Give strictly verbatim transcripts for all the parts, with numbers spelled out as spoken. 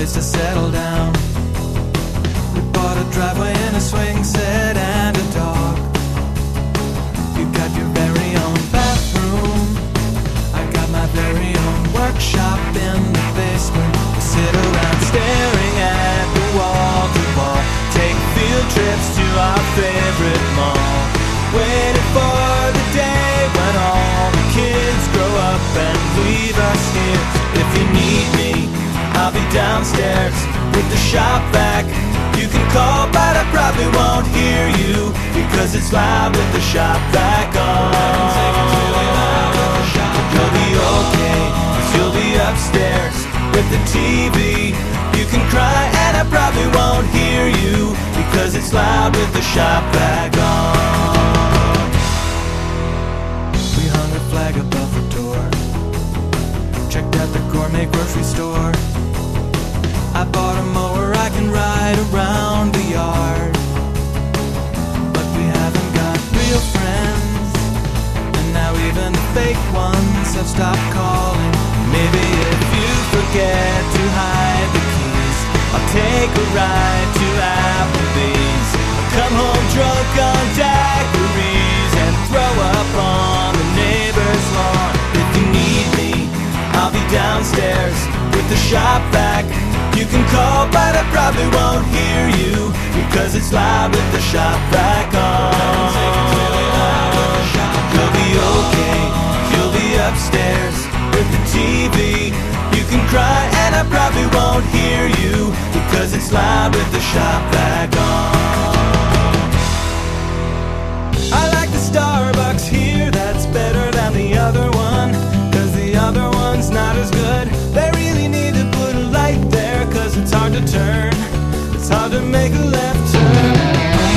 place to settle down. We bought a driveway and a swing set and a dog. You got your very own bathroom. I got my very own workshop in the basement. We sit around staring at the wall to wall. Take field trips to our favorite mall. Waiting for the day when all the kids grow up and leave us here. If you need me, I'll be downstairs with the shop vac. You can call, but I probably won't hear you, because it's loud with the shop vac on. You'll be okay, cause you'll be upstairs with the T V. You can cry and I probably won't hear you, because it's loud with the shop vac on. We hung a flag above the door, checked out the gourmet grocery store. I bought a mower I can ride around the yard. But we haven't got real friends, and now even the fake ones have stopped calling. Maybe if you forget to hide the keys, I'll take a ride to Applebee's. I'll come home drunk on daiquiris and throw up on the neighbor's lawn. If you need me, I'll be downstairs with the shop vac. You can call, but I probably won't hear you, because it's loud with the shop vac on. You'll be okay, you'll be upstairs with the T V. You can cry and I probably won't hear you, because it's loud with the shop vac on. I like the Starbucks here, that's better than the other one, cause the other one's not as good. They really need to put a light there, cause it's hard to turn. It's hard to make a left turn.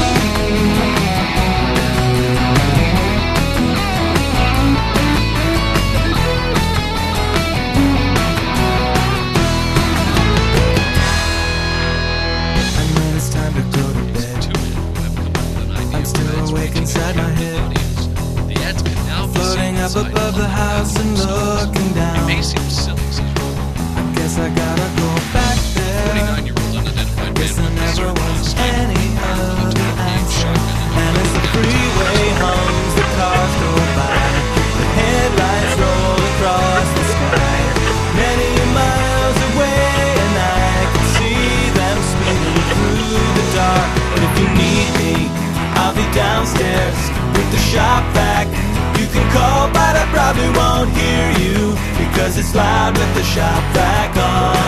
Inside my head, floating up above the house and looking down. It may seem silly, I guess I gotta go back there. forty-nine-year-old unidentified Guess man there with never a was sniper any other answer. And as the freeway hums, the cars go by, the headlights roll across the sky. Many miles away, and I can see them speeding through the dark. But if you need me, I'll be downstairs with the shop vac. You can call, but I probably won't hear you, because it's loud with the shop vac on.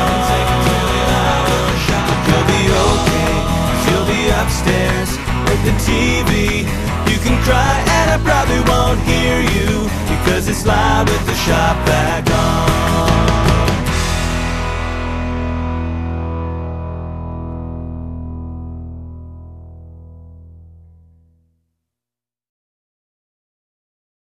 You'll be okay, cause you'll be upstairs with the T V. You can cry and I probably won't hear you, because it's loud with the shop vac on.